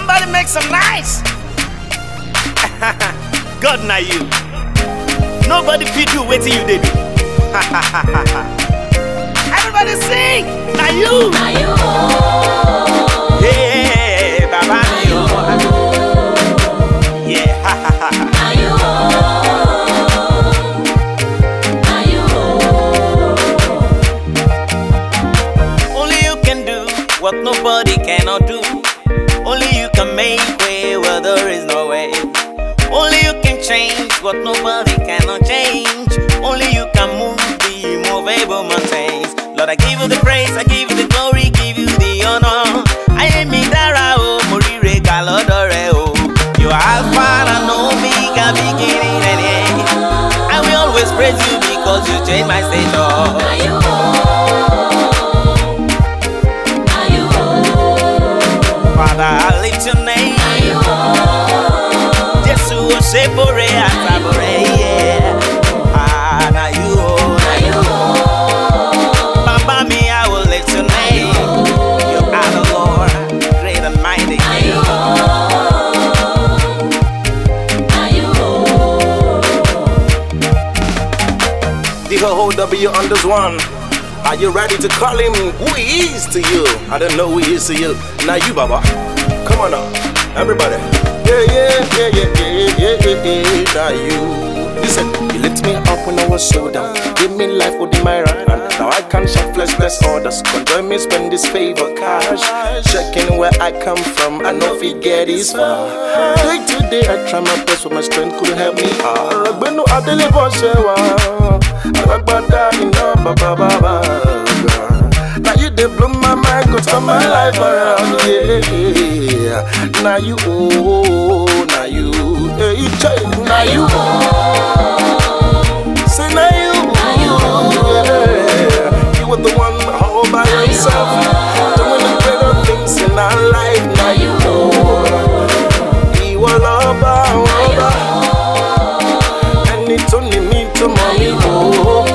Somebody make some nice. God na you. Nobody fit do wetin you dey do. Everybody sing. Na you. Na you. Yeah, Baba na you. Yeah. Na you. Na you. Only you can do what nobody cannot do. Only you can make way where there is no way. Only you can change what nobody cannot change. Only you can move the immovable mountains. Lord, I give you the praise, I give you the glory, give you the honor. I am Midara, oh, Morire Galodore, oh. You are Alpha and Omega, beginning and end. I will always praise you because you changed my state, oh. Na you. Na you. Father, I lift your name. Na you. Jesus, Shepore, Atabore, yeah. Ah, na you, Na you. Baba, me, I will lift your name. You are the Lord, great and mighty. Na you. Na you. The whole W on this one. Are you ready to call him who he is to you? I don't know who he is to you. Now you, Baba. Come on now, everybody. Yeah, yeah, yeah, yeah, yeah, yeah, yeah, yeah. Now you. Listen, you lift me up when I was so down. Give me life with my right hand. Now I can shop flesh, bless others. Conjoin me, spend this favor cash. Checking where I come from, I know if it get this far. Day to day, I try my best, but my strength couldn't help me. I deliver, now you they blow my mind, go turn my life around, yeah. Now you, oh, now you, hey, now you, say now you, yeah. You were the one all by yourself, doing the greater things in our life. Now you, you are lover, and it's only me to mommy, oh.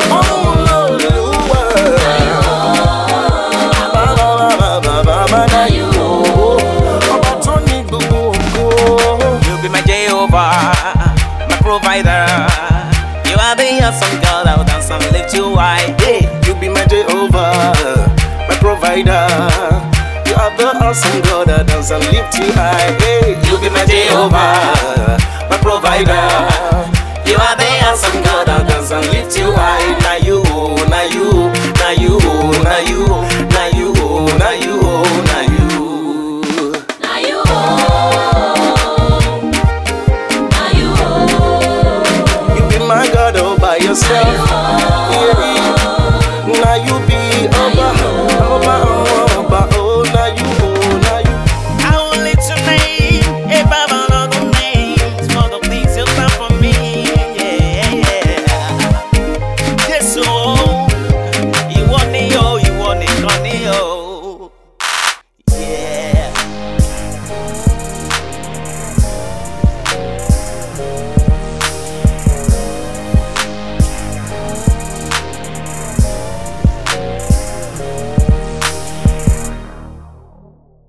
You be my Jehovah, my provider. You are the awesome God, I will dance and lift you high. Hey, you be my Jehovah, my provider. You are the awesome God that dance and lift you high. Hey, You be my Jehovah, my provider. you are the awesome God, I will dance and lift you high. Now you, now you, now you, now you, now you, now you,